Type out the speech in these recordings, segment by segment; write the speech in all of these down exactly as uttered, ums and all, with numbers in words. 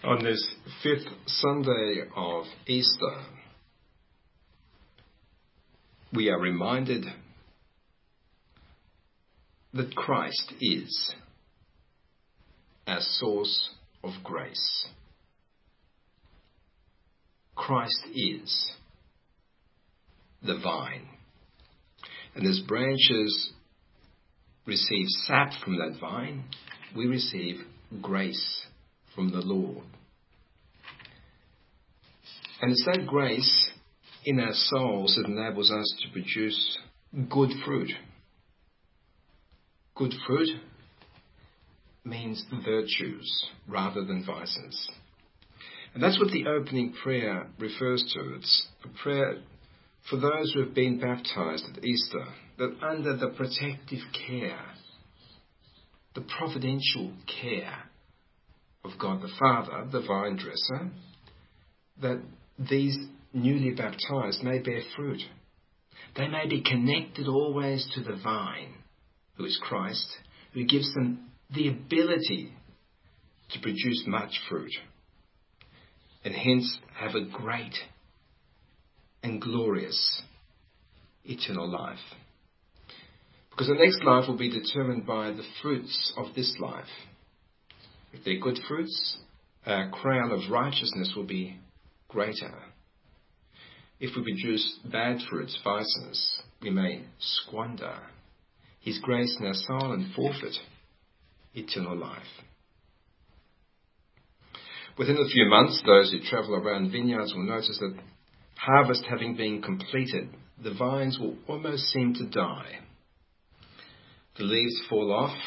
On this fifth Sunday of Easter, we are reminded that Christ is our source of grace. Christ is the vine. And as branches receive sap from that vine, we receive grace from the Lord. And it's that grace in our souls that enables us to produce good fruit. Good fruit means virtues rather than vices. And that's what the opening prayer refers to. It's a prayer for those who have been baptized at Easter, that under the protective care, the providential care of God the Father, the vine dresser, that these newly baptized may bear fruit. They may be connected always to the vine, who is Christ, who gives them the ability to produce much fruit, and hence have a great and glorious eternal life. Because the next life will be determined by the fruits of this life. If they're good fruits, our crown of righteousness will be greater. If we produce bad fruits, vices, we may squander His grace in our soul and forfeit eternal life. Within a few months, those who travel around vineyards will notice that harvest having been completed, the vines will almost seem to die. The leaves fall off,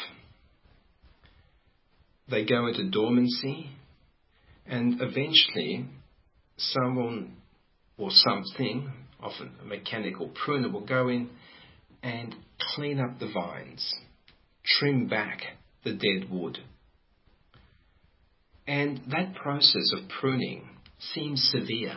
they go into dormancy, and eventually someone or something, often a mechanical pruner, will go in and clean up the vines, trim back the dead wood. And that process of pruning seems severe.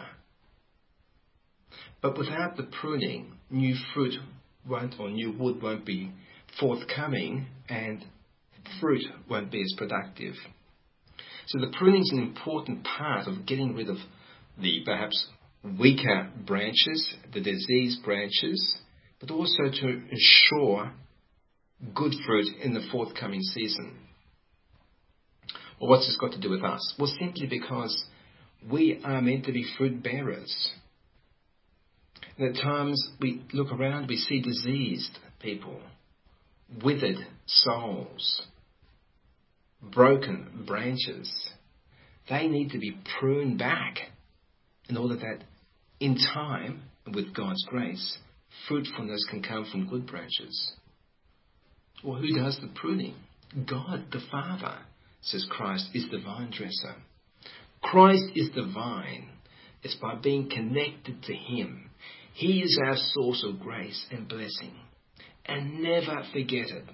But without the pruning, new fruit won't, or new wood won't be forthcoming, and fruit won't be as productive. So the pruning is an important part of getting rid of the perhaps weaker branches, the diseased branches, but also to ensure good fruit in the forthcoming season. Well, what's this got to do with us? Well, simply because we are meant to be fruit bearers. And at times we look around, we see diseased people, withered souls, broken branches. They need to be pruned back in order that in time, with God's grace, fruitfulness can come from good branches. Well, who does the pruning? God the Father, says Christ is the vine dresser. Christ is the vine. It's by being connected to Him. He is our source of grace and blessing. And never forget it.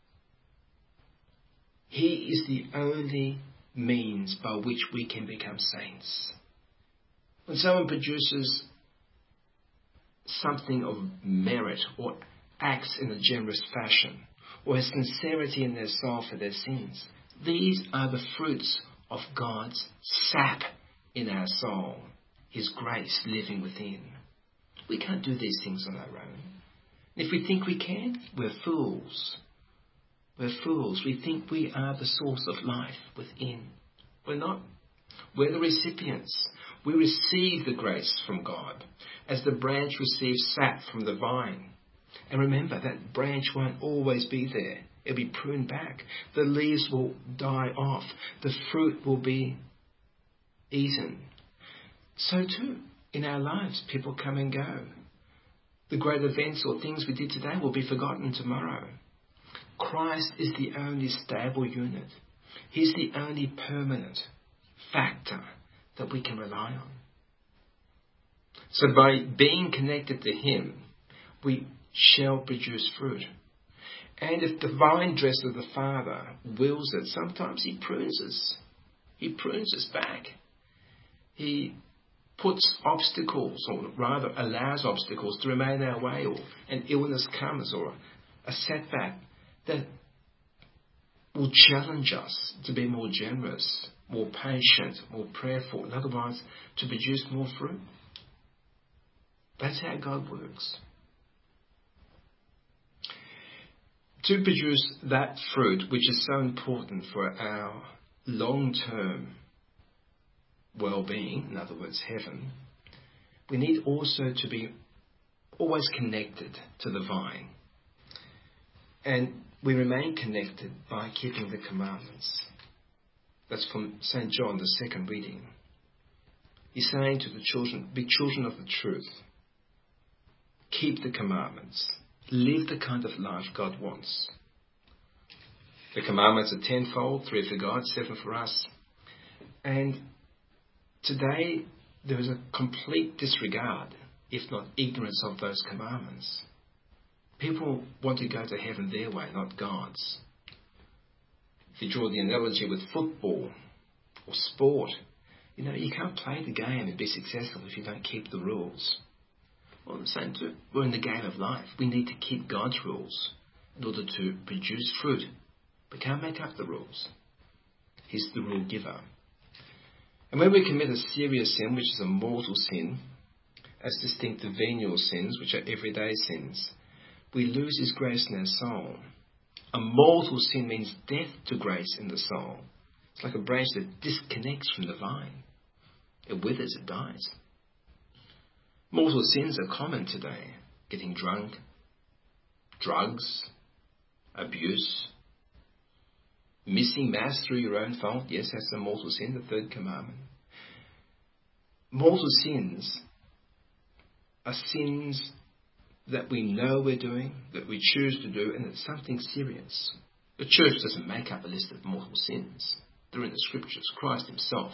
He is the only means by which we can become saints. When someone produces something of merit or acts in a generous fashion or has sincerity in their soul for their sins, these are the fruits of God's sap in our soul, His grace living within. We can't do these things on our own. If we think we can, we're fools. We're fools. We think we are the source of life within. We're not. We're the recipients. We receive the grace from God as the branch receives sap from the vine. And remember, that branch won't always be there. It'll be pruned back. The leaves will die off. The fruit will be eaten. So too, in our lives, people come and go. The great events or things we did today will be forgotten tomorrow. Christ is the only stable unit. He's the only permanent factor that we can rely on. So by being connected to Him, we shall produce fruit. And if the vine dresser, the Father, wills it, sometimes He prunes us. He prunes us back. He puts obstacles, or rather allows obstacles to remain our way, or an illness comes, or a setback that will challenge us to be more generous, more patient, more prayerful. In other words, to produce more fruit. That's how God works. To produce that fruit, which is so important for our long-term well-being, in other words, heaven, we need also to be always connected to the vine. And we remain connected by keeping the commandments. That's from Saint John, the second reading. He's saying to the children, be children of the truth. Keep the commandments. Live the kind of life God wants. The commandments are tenfold, three for God, seven for us. And today, there is a complete disregard, if not ignorance, of those commandments. People want to go to heaven their way, not God's. If you draw the analogy with football or sport, you know, you can't play the game and be successful if you don't keep the rules. Well, the same too. We're in the game of life. We need to keep God's rules in order to produce fruit. We can't make up the rules. He's the rule giver. And when we commit a serious sin, which is a mortal sin, as distinct to venial sins, which are everyday sins, we lose His grace in our soul. A mortal sin means death to grace in the soul. It's like a branch that disconnects from the vine. It withers, it dies. Mortal sins are common today. Getting drunk, drugs, abuse, missing Mass through your own fault. Yes, that's a mortal sin, the third commandment. Mortal sins are sins that we know we're doing, that we choose to do, and it's something serious. The church doesn't make up a list of mortal sins. They're in the scriptures. Christ Himself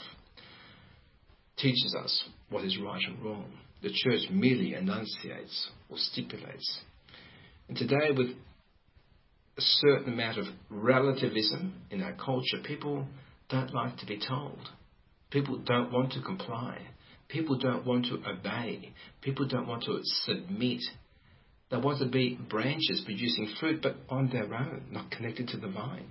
teaches us what is right and wrong. The church merely enunciates or stipulates. And today, with a certain amount of relativism in our culture, people don't like to be told. People don't want to comply. People don't want to obey. People don't want to submit. They want to be branches producing fruit, but on their own, not connected to the vine.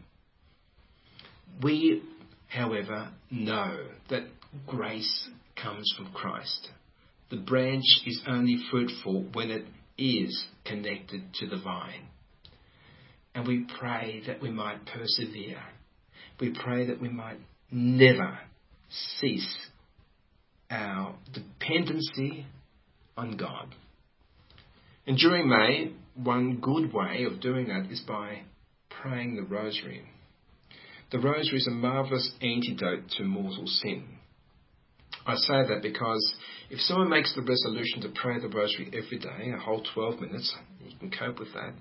We, however, know that grace comes from Christ. The branch is only fruitful when it is connected to the vine. And we pray that we might persevere. We pray that we might never cease our dependency on God. And during May, one good way of doing that is by praying the Rosary. The Rosary is a marvellous antidote to mortal sin. I say that because if someone makes the resolution to pray the Rosary every day, a whole twelve minutes, you can cope with that,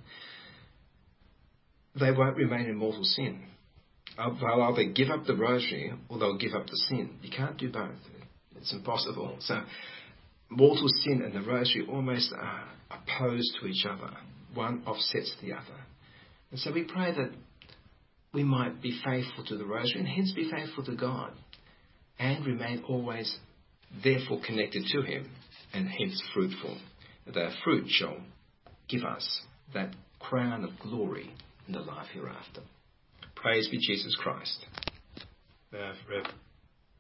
they won't remain in mortal sin. They'll either give up the Rosary or they'll give up the sin. You can't do both. It's impossible. So mortal sin and the Rosary almost are opposed to each other. One offsets the other. And so we pray that we might be faithful to the Rosary and hence be faithful to God and remain always therefore connected to Him and hence fruitful. That our fruit shall give us that crown of glory in the life hereafter. Praise be Jesus Christ. Now forever.